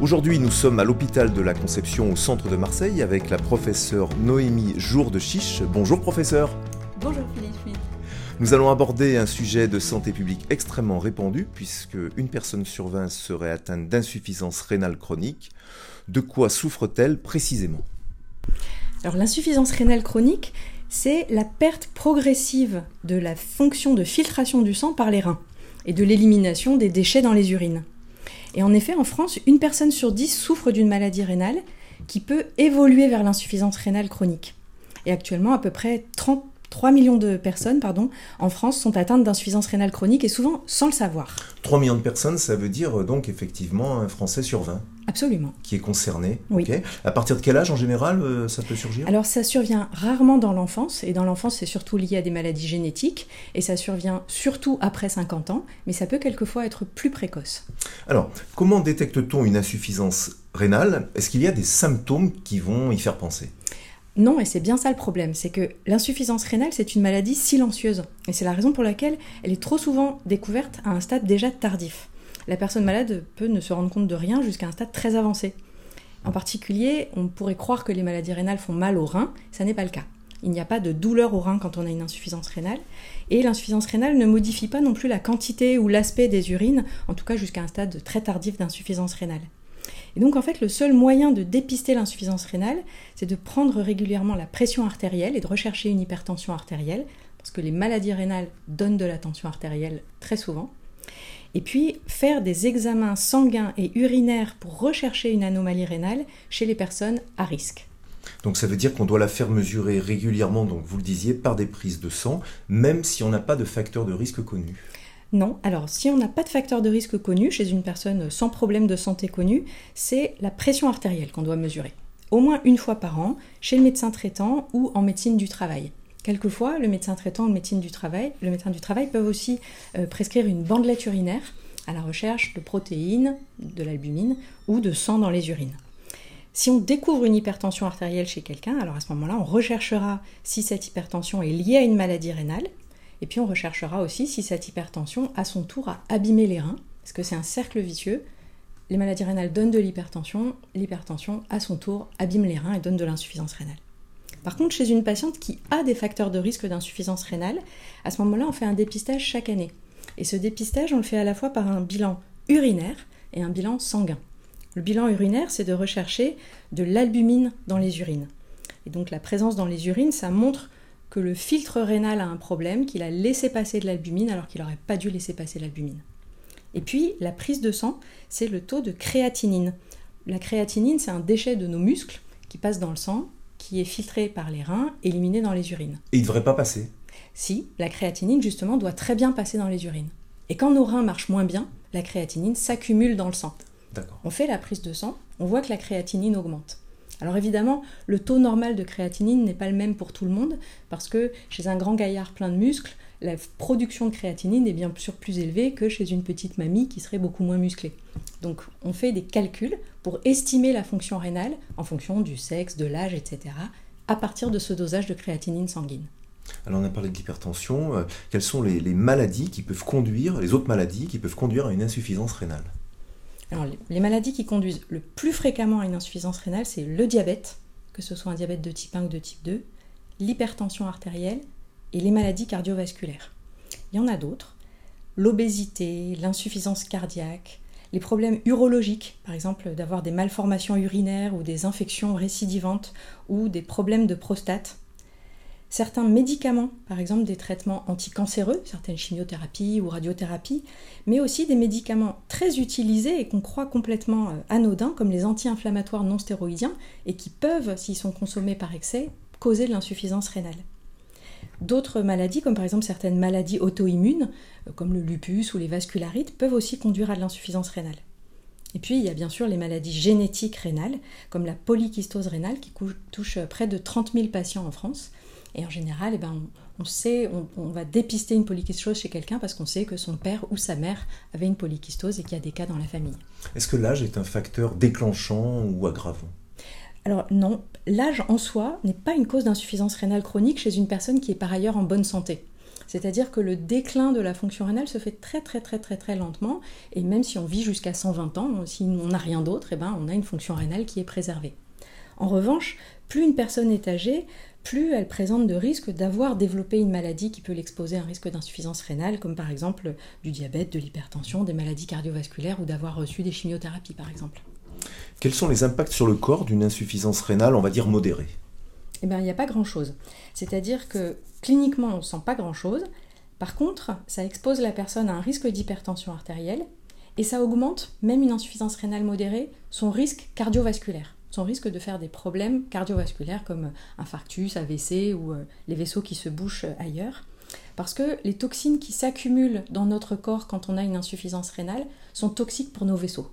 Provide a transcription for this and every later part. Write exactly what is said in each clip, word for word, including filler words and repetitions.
Aujourd'hui, nous sommes à l'hôpital de la Conception au centre de Marseille avec la professeure Noémie Jour-de-Chiche. Bonjour professeur. Bonjour Philippe. Nous allons aborder un sujet de santé publique extrêmement répandu puisque une personne sur vingt serait atteinte d'insuffisance rénale chronique. De quoi souffre-t-elle précisément ? Alors l'insuffisance rénale chronique, c'est la perte progressive de la fonction de filtration du sang par les reins et de l'élimination des déchets dans les urines. Et en effet, en France, une personne sur dix souffre d'une maladie rénale qui peut évoluer vers l'insuffisance rénale chronique. Et actuellement, à peu près trente-trois millions de personnes pardon, en France sont atteintes d'insuffisance rénale chronique et souvent sans le savoir. trois millions de personnes, ça veut dire donc effectivement un Français sur vingt. Absolument. Qui est concerné. Oui. Okay. À partir de quel âge en général euh, ça peut surgir ? Alors ça survient rarement dans l'enfance, et dans l'enfance c'est surtout lié à des maladies génétiques, et ça survient surtout après cinquante ans, mais ça peut quelquefois être plus précoce. Alors, comment détecte-t-on une insuffisance rénale ? Est-ce qu'il y a des symptômes qui vont y faire penser ? Non, et c'est bien ça le problème, c'est que l'insuffisance rénale, c'est une maladie silencieuse. Et c'est la raison pour laquelle elle est trop souvent découverte à un stade déjà tardif. La personne malade peut ne se rendre compte de rien jusqu'à un stade très avancé. En particulier, on pourrait croire que les maladies rénales font mal aux reins, ça n'est pas le cas. Il n'y a pas de douleur aux reins quand on a une insuffisance rénale, et l'insuffisance rénale ne modifie pas non plus la quantité ou l'aspect des urines, en tout cas jusqu'à un stade très tardif d'insuffisance rénale. Et donc en fait, le seul moyen de dépister l'insuffisance rénale, c'est de prendre régulièrement la pression artérielle et de rechercher une hypertension artérielle, parce que les maladies rénales donnent de la tension artérielle très souvent. Et puis faire des examens sanguins et urinaires pour rechercher une anomalie rénale chez les personnes à risque. Donc ça veut dire qu'on doit la faire mesurer régulièrement, donc vous le disiez, par des prises de sang, même si on n'a pas de facteur de risque connu. Non, alors si on n'a pas de facteur de risque connu chez une personne sans problème de santé connu, c'est la pression artérielle qu'on doit mesurer. Au moins une fois par an, chez le médecin traitant ou en médecine du travail. Quelquefois, le médecin traitant ou le médecin du travail, le médecin du travail peuvent aussi euh, prescrire une bandelette urinaire à la recherche de protéines, de l'albumine ou de sang dans les urines. Si on découvre une hypertension artérielle chez quelqu'un, alors à ce moment-là, on recherchera si cette hypertension est liée à une maladie rénale, et puis on recherchera aussi si cette hypertension, à son tour, a abîmé les reins, parce que c'est un cercle vicieux. Les maladies rénales donnent de l'hypertension, l'hypertension, à son tour, abîme les reins et donne de l'insuffisance rénale. Par contre, chez une patiente qui a des facteurs de risque d'insuffisance rénale, à ce moment-là, on fait un dépistage chaque année. Et ce dépistage, on le fait à la fois par un bilan urinaire et un bilan sanguin. Le bilan urinaire, c'est de rechercher de l'albumine dans les urines. Et donc la présence dans les urines, ça montre que le filtre rénal a un problème, qu'il a laissé passer de l'albumine alors qu'il n'aurait pas dû laisser passer l'albumine. Et puis, la prise de sang, c'est le taux de créatinine. La créatinine, c'est un déchet de nos muscles qui passe dans le sang, qui est filtré par les reins, éliminé dans les urines. Et il ne devrait pas passer ? Si, la créatinine, justement, doit très bien passer dans les urines. Et quand nos reins marchent moins bien, la créatinine s'accumule dans le sang. D'accord. On fait la prise de sang, on voit que la créatinine augmente. Alors évidemment, le taux normal de créatinine n'est pas le même pour tout le monde, parce que chez un grand gaillard plein de muscles, la production de créatinine est bien sûr plus élevée que chez une petite mamie qui serait beaucoup moins musclée. Donc on fait des calculs pour estimer la fonction rénale en fonction du sexe, de l'âge, et cetera, à partir de ce dosage de créatinine sanguine. Alors on a parlé de l'hypertension, euh, quelles sont les, les maladies qui peuvent conduire, les autres maladies qui peuvent conduire à une insuffisance rénale ? Alors, les maladies qui conduisent le plus fréquemment à une insuffisance rénale, c'est le diabète, que ce soit un diabète de type un ou de type deux, l'hypertension artérielle et les maladies cardiovasculaires. Il y en a d'autres, l'obésité, l'insuffisance cardiaque, les problèmes urologiques, par exemple d'avoir des malformations urinaires ou des infections récidivantes ou des problèmes de prostate. Certains médicaments, par exemple des traitements anticancéreux, certaines chimiothérapies ou radiothérapies, mais aussi des médicaments très utilisés et qu'on croit complètement anodins, comme les anti-inflammatoires non stéroïdiens, et qui peuvent, s'ils sont consommés par excès, causer de l'insuffisance rénale. D'autres maladies, comme par exemple certaines maladies auto-immunes, comme le lupus ou les vascularites, peuvent aussi conduire à de l'insuffisance rénale. Et puis, il y a bien sûr les maladies génétiques rénales, comme la polykystose rénale, qui touche près de trente mille patients en France. Et en général, eh ben, on, on, sait, on, on va dépister une polykystose chez quelqu'un parce qu'on sait que son père ou sa mère avait une polykystose et qu'il y a des cas dans la famille. Est-ce que l'âge est un facteur déclenchant ou aggravant ? Alors non, l'âge en soi n'est pas une cause d'insuffisance rénale chronique chez une personne qui est par ailleurs en bonne santé. C'est-à-dire que le déclin de la fonction rénale se fait très très très très très lentement, et même si on vit jusqu'à cent vingt ans, si on n'a rien d'autre, eh ben, on a une fonction rénale qui est préservée. En revanche, plus une personne est âgée, plus elle présente de risques d'avoir développé une maladie qui peut l'exposer à un risque d'insuffisance rénale, comme par exemple du diabète, de l'hypertension, des maladies cardiovasculaires ou d'avoir reçu des chimiothérapies par exemple. Quels sont les impacts sur le corps d'une insuffisance rénale, on va dire modérée ? Eh bien, il n'y a pas grand-chose. C'est-à-dire que cliniquement, on ne sent pas grand-chose. Par contre, ça expose la personne à un risque d'hypertension artérielle et ça augmente, même une insuffisance rénale modérée, son risque cardiovasculaire. Son risque de faire des problèmes cardiovasculaires comme infarctus, A V C ou euh, les vaisseaux qui se bouchent ailleurs. Parce que les toxines qui s'accumulent dans notre corps quand on a une insuffisance rénale sont toxiques pour nos vaisseaux.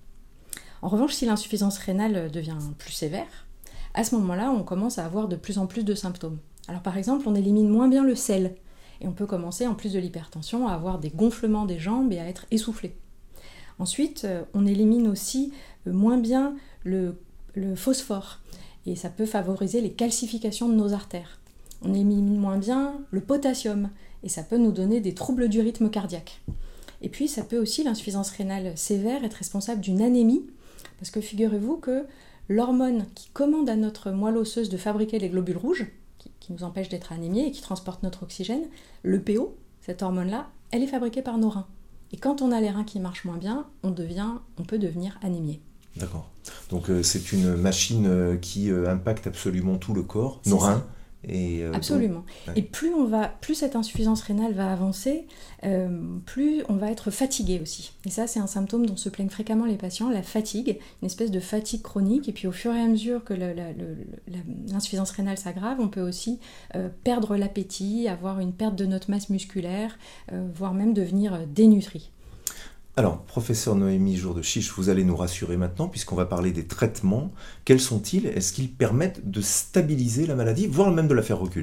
En revanche, si l'insuffisance rénale devient plus sévère, à ce moment-là, on commence à avoir de plus en plus de symptômes. Alors par exemple, on élimine moins bien le sel, et on peut commencer, en plus de l'hypertension, à avoir des gonflements des jambes et à être essoufflé. Ensuite, on élimine aussi moins bien le le phosphore, et ça peut favoriser les calcifications de nos artères. On élimine moins bien le potassium, et ça peut nous donner des troubles du rythme cardiaque. Et puis ça peut aussi, l'insuffisance rénale sévère, être responsable d'une anémie, parce que figurez-vous que l'hormone qui commande à notre moelle osseuse de fabriquer les globules rouges, qui, qui nous empêche d'être anémiés et qui transporte notre oxygène, le P O, cette hormone-là, elle est fabriquée par nos reins. Et quand on a les reins qui marchent moins bien, on, devient, on peut devenir anémié. D'accord. Donc euh, c'est une machine euh, qui euh, impacte absolument tout le corps, c'est nos ça. reins. Et, euh, Absolument. donc, ouais. Et plus, on va, plus cette insuffisance rénale va avancer, euh, plus on va être fatigué aussi. Et ça, c'est un symptôme dont se plaignent fréquemment les patients, la fatigue, une espèce de fatigue chronique. Et puis au fur et à mesure que le, la, le, la, l'insuffisance rénale s'aggrave, on peut aussi euh, perdre l'appétit, avoir une perte de notre masse musculaire, euh, voire même devenir dénutri. Alors, professeur Noémie Jourdechiche, vous allez nous rassurer maintenant, puisqu'on va parler des traitements. Quels sont-ils ? Est-ce qu'ils permettent de stabiliser la maladie, voire même de la faire reculer ?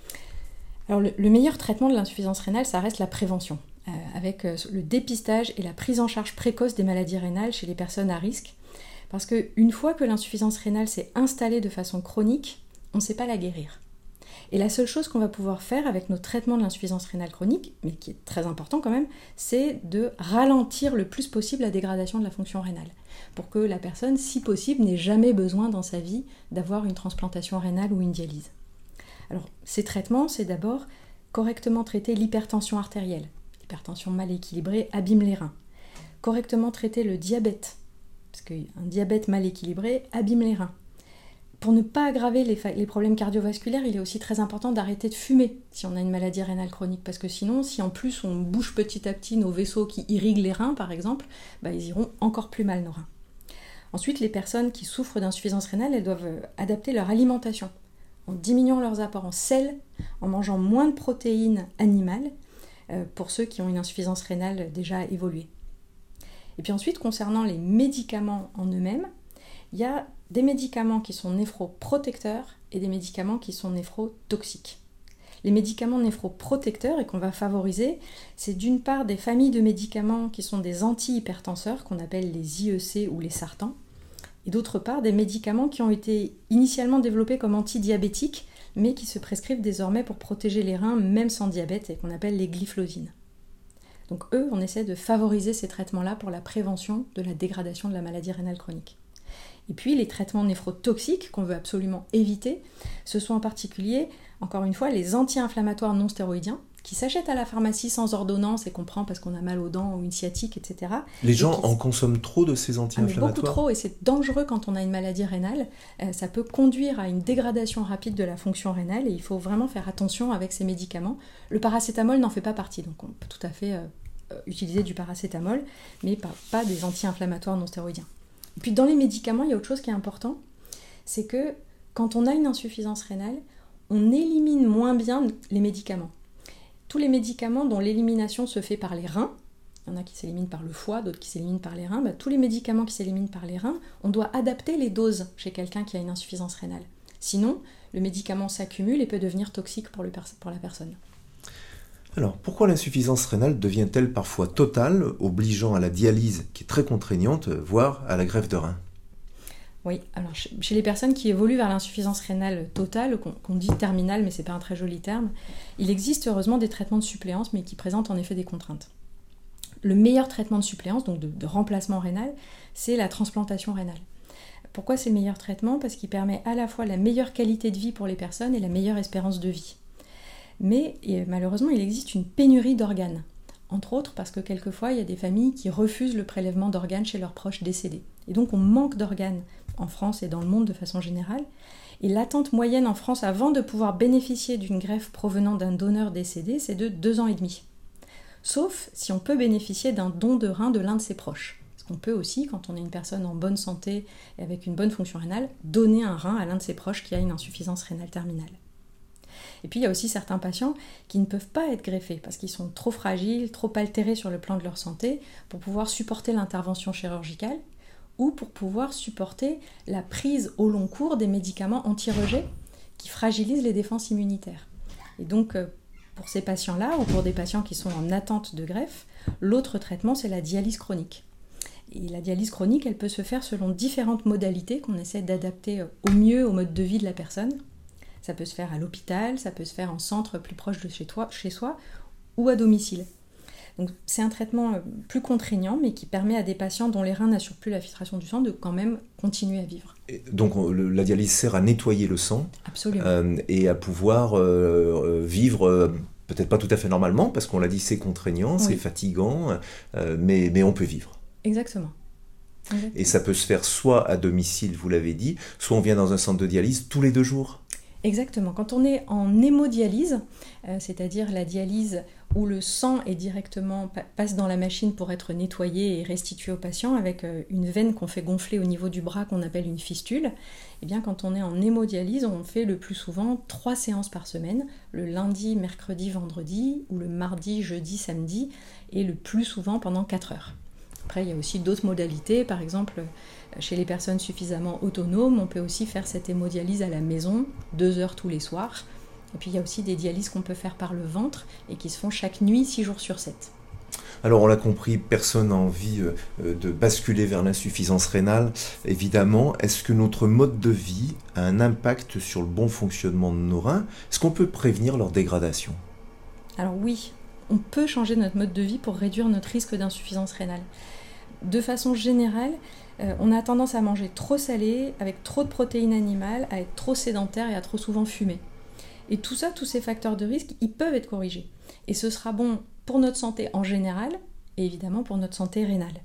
Alors, le, le meilleur traitement de l'insuffisance rénale, ça reste la prévention, euh, avec euh, le dépistage et la prise en charge précoce des maladies rénales chez les personnes à risque. Parce qu'une fois que l'insuffisance rénale s'est installée de façon chronique, on ne sait pas la guérir. Et la seule chose qu'on va pouvoir faire avec notre traitement de l'insuffisance rénale chronique, mais qui est très important quand même, c'est de ralentir le plus possible la dégradation de la fonction rénale, pour que la personne, si possible, n'ait jamais besoin dans sa vie d'avoir une transplantation rénale ou une dialyse. Alors, ces traitements, c'est d'abord correctement traiter l'hypertension artérielle. L'hypertension mal équilibrée abîme les reins. Correctement traiter le diabète, parce qu'un diabète mal équilibré abîme les reins. Pour ne pas aggraver les, fa- les problèmes cardiovasculaires, il est aussi très important d'arrêter de fumer si on a une maladie rénale chronique, parce que sinon, si en plus on bouche petit à petit nos vaisseaux qui irriguent les reins, par exemple, bah, ils iront encore plus mal nos reins. Ensuite, les personnes qui souffrent d'insuffisance rénale, elles doivent adapter leur alimentation, en diminuant leurs apports en sel, en mangeant moins de protéines animales, euh, pour ceux qui ont une insuffisance rénale déjà évoluée. Et puis ensuite, concernant les médicaments en eux-mêmes, il y a des médicaments qui sont néphroprotecteurs et des médicaments qui sont néphrotoxiques. Les médicaments néphroprotecteurs et qu'on va favoriser, c'est d'une part des familles de médicaments qui sont des antihypertenseurs, qu'on appelle les I E C ou les sartans, et d'autre part des médicaments qui ont été initialement développés comme antidiabétiques, mais qui se prescrivent désormais pour protéger les reins même sans diabète et qu'on appelle les glyphlosines. Donc eux, on essaie de favoriser ces traitements-là pour la prévention de la dégradation de la maladie rénale chronique. Et puis les traitements néphrotoxiques qu'on veut absolument éviter, ce sont en particulier, encore une fois, les anti-inflammatoires non stéroïdiens, qui s'achètent à la pharmacie sans ordonnance et qu'on prend parce qu'on a mal aux dents ou une sciatique, et cetera. Les gens qui... en consomment trop de ces anti-inflammatoires ? Ah, beaucoup trop, et c'est dangereux quand on a une maladie rénale. Euh, ça peut conduire à une dégradation rapide de la fonction rénale et il faut vraiment faire attention avec ces médicaments. Le paracétamol n'en fait pas partie, donc on peut tout à fait euh, utiliser du paracétamol, mais pas, pas des anti-inflammatoires non stéroïdiens. Et puis dans les médicaments, il y a autre chose qui est important, c'est que quand on a une insuffisance rénale, on élimine moins bien les médicaments. Tous les médicaments dont l'élimination se fait par les reins, il y en a qui s'éliminent par le foie, d'autres qui s'éliminent par les reins, bah, tous les médicaments qui s'éliminent par les reins, on doit adapter les doses chez quelqu'un qui a une insuffisance rénale. Sinon, le médicament s'accumule et peut devenir toxique pour, le pers- pour la personne. Alors, pourquoi l'insuffisance rénale devient-elle parfois totale, obligeant à la dialyse, qui est très contraignante, voire à la greffe de rein ? Oui, alors chez les personnes qui évoluent vers l'insuffisance rénale totale, qu'on, qu'on dit terminale, mais c'est pas un très joli terme, il existe heureusement des traitements de suppléance, mais qui présentent en effet des contraintes. Le meilleur traitement de suppléance, donc de, de remplacement rénal, c'est la transplantation rénale. Pourquoi c'est le meilleur traitement ? Parce qu'il permet à la fois la meilleure qualité de vie pour les personnes et la meilleure espérance de vie. Mais malheureusement, il existe une pénurie d'organes. Entre autres parce que quelquefois, il y a des familles qui refusent le prélèvement d'organes chez leurs proches décédés. Et donc, on manque d'organes en France et dans le monde de façon générale. Et l'attente moyenne en France avant de pouvoir bénéficier d'une greffe provenant d'un donneur décédé, c'est de deux ans et demi. Sauf si on peut bénéficier d'un don de rein de l'un de ses proches. Parce qu'on peut aussi, quand on est une personne en bonne santé et avec une bonne fonction rénale, donner un rein à l'un de ses proches qui a une insuffisance rénale terminale. Et puis il y a aussi certains patients qui ne peuvent pas être greffés parce qu'ils sont trop fragiles, trop altérés sur le plan de leur santé pour pouvoir supporter l'intervention chirurgicale ou pour pouvoir supporter la prise au long cours des médicaments anti-rejet qui fragilisent les défenses immunitaires. Et donc pour ces patients-là ou pour des patients qui sont en attente de greffe, l'autre traitement c'est la dialyse chronique. Et la dialyse chronique, elle peut se faire selon différentes modalités qu'on essaie d'adapter au mieux au mode de vie de la personne. Ça peut se faire à l'hôpital, ça peut se faire en centre plus proche de chez toi, chez soi, ou à domicile. Donc c'est un traitement plus contraignant, mais qui permet à des patients dont les reins n'assurent plus la filtration du sang de quand même continuer à vivre. Et donc le, la dialyse sert à nettoyer le sang. Absolument. Euh, et à pouvoir euh, vivre, euh, peut-être pas tout à fait normalement, parce qu'on l'a dit, c'est contraignant, oui. C'est fatigant, euh, mais, mais on peut vivre. Exactement. Exactement. Et ça peut se faire soit à domicile, vous l'avez dit, soit on vient dans un centre de dialyse tous les deux jours. Exactement. Quand on est en hémodialyse, euh, c'est-à-dire la dialyse où le sang est directement passe dans la machine pour être nettoyé et restitué au patient avec euh, une veine qu'on fait gonfler au niveau du bras qu'on appelle une fistule, eh bien quand on est en hémodialyse, on fait le plus souvent trois séances par semaine, le lundi, mercredi, vendredi ou le mardi, jeudi, samedi et le plus souvent pendant quatre heures. Après, il y a aussi d'autres modalités. Par exemple, chez les personnes suffisamment autonomes, on peut aussi faire cette hémodialyse à la maison, deux heures tous les soirs. Et puis, il y a aussi des dialyses qu'on peut faire par le ventre et qui se font chaque nuit, six jours sur sept. Alors, on l'a compris, personne n'a envie de basculer vers l'insuffisance rénale. Évidemment, est-ce que notre mode de vie a un impact sur le bon fonctionnement de nos reins ? Est-ce qu'on peut prévenir leur dégradation ? Alors oui, on peut changer notre mode de vie pour réduire notre risque d'insuffisance rénale. De façon générale, euh, on a tendance à manger trop salé, avec trop de protéines animales, à être trop sédentaire et à trop souvent fumer. Et tout ça, tous ces facteurs de risque, ils peuvent être corrigés. Et ce sera bon pour notre santé en général, et évidemment pour notre santé rénale.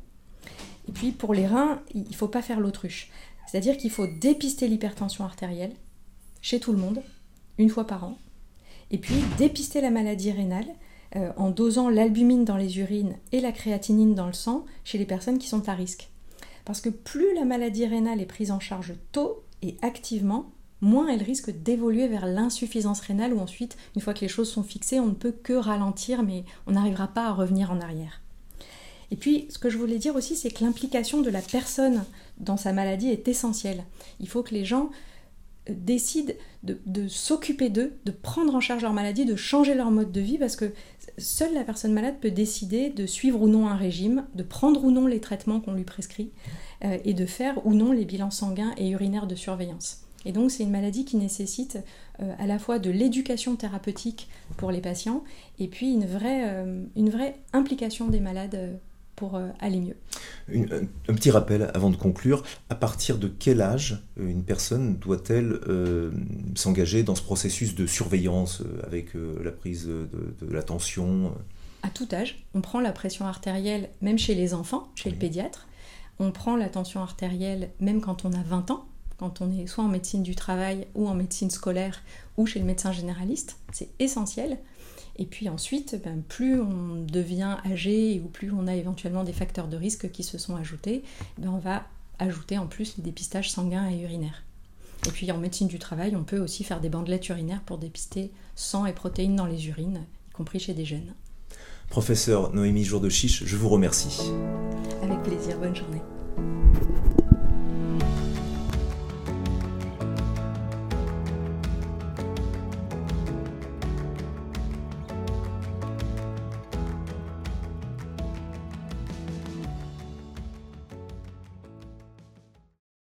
Et puis pour les reins, il ne faut pas faire l'autruche. C'est-à-dire qu'il faut dépister l'hypertension artérielle, chez tout le monde, une fois par an. Et puis dépister la maladie rénale, Euh, en dosant l'albumine dans les urines et la créatinine dans le sang chez les personnes qui sont à risque. Parce que plus la maladie rénale est prise en charge tôt et activement, moins elle risque d'évoluer vers l'insuffisance rénale où ensuite, une fois que les choses sont fixées, on ne peut que ralentir, mais on n'arrivera pas à revenir en arrière. Et puis, ce que je voulais dire aussi, c'est que l'implication de la personne dans sa maladie est essentielle. Il faut que les gens décident de, de s'occuper d'eux, de prendre en charge leur maladie, de changer leur mode de vie, parce que seule la personne malade peut décider de suivre ou non un régime, de prendre ou non les traitements qu'on lui prescrit, euh, et de faire ou non les bilans sanguins et urinaires de surveillance. Et donc c'est une maladie qui nécessite euh, à la fois de l'éducation thérapeutique pour les patients, et puis une vraie, euh, une vraie implication des malades euh, pour euh, aller mieux. Une, un, un petit rappel avant de conclure, à partir de quel âge une personne doit-elle euh, s'engager dans ce processus de surveillance euh, avec euh, la prise de, de, de la tension ? À tout âge, on prend la pression artérielle même chez les enfants, chez oui. le pédiatre, on prend la tension artérielle même quand on a vingt ans, quand on est soit en médecine du travail ou en médecine scolaire ou chez le médecin généraliste, c'est essentiel. Et puis ensuite, ben, plus on devient âgé ou plus on a éventuellement des facteurs de risque qui se sont ajoutés, ben, on va ajouter en plus les dépistages sanguins et urinaires. Et puis en médecine du travail, on peut aussi faire des bandelettes urinaires pour dépister sang et protéines dans les urines, y compris chez des jeunes. Professeur Noémie Jourdechiche, je vous remercie. Avec plaisir, bonne journée.